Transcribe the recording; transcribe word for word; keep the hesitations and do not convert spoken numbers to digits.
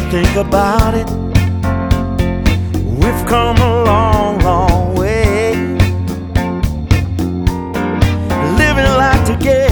think about it, we've come a long, long way. Living life together